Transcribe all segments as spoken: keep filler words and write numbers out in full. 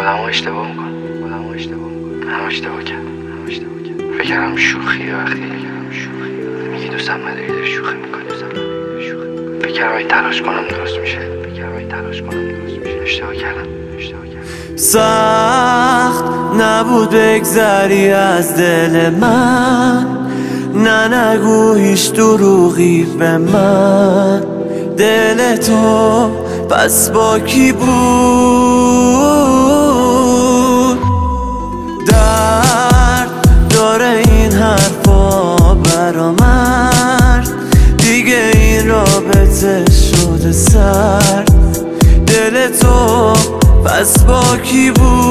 آدمو اشتباه میکنم آدمو اشتباه میکنم هم اشتباه کردم هم اشتباه کردم فکر کردم شوخیه وقتی فکر کردم شوخیه میگی دوستم نداری داری شوخی میکنی دوستم نداری داری شوخی میکنی فکر کردم این تلاش کنم درست میشه فکر کردم این تلاش کنم درست میشه اشتباه کردم اشتباه کردم سخت نبود بگذری از دل من نه نگو هیچ دروغی به من دل تو پس با کی بود درد داره این حرفا برا مرد دیگه این رابطه شده سرد دل تو پس با کی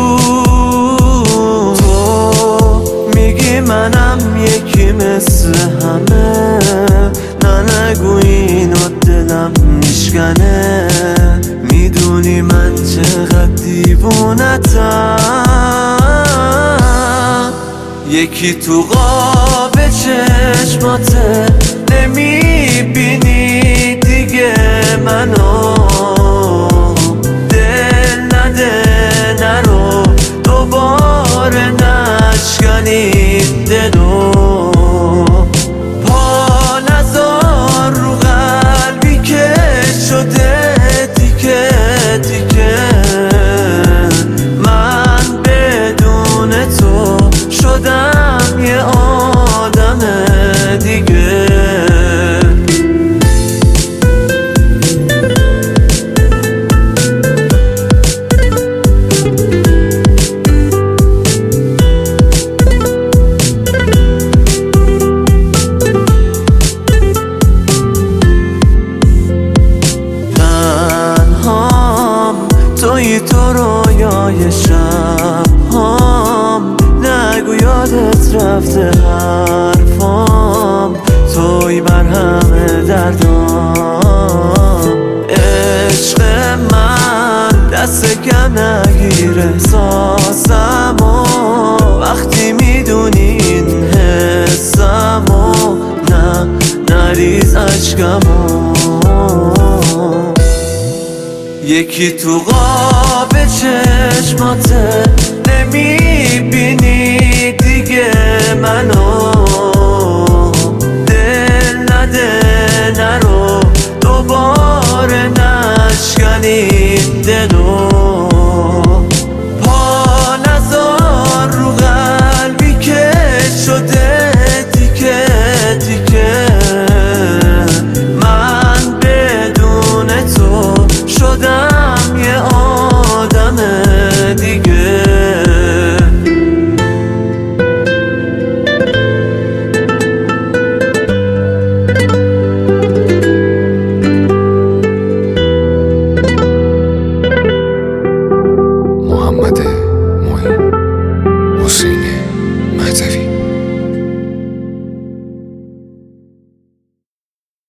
بود تو میگی منم یکی مثل همه نه نگو اینو دلم میشکنه میدونی من چقدر دیوونتم یکی تو قاب چشماته نمیبینی دیگه منو دل نده نرو دوباره نشکنیم دلو پا نزار رو قلبی که شده تیکه تیکه من بدون تو شدم یه آدم دیگه توی تو رویای شب هم نگو یادت رفته حرفام توی بر همه دردام عشق من دست کم نگیر احساسمو وقتی میدونی این حسمو نه نریز عشقمو یکی تو قاب چشماته نمیبینی دیگه منو دل نده نرو دوباره نشکنی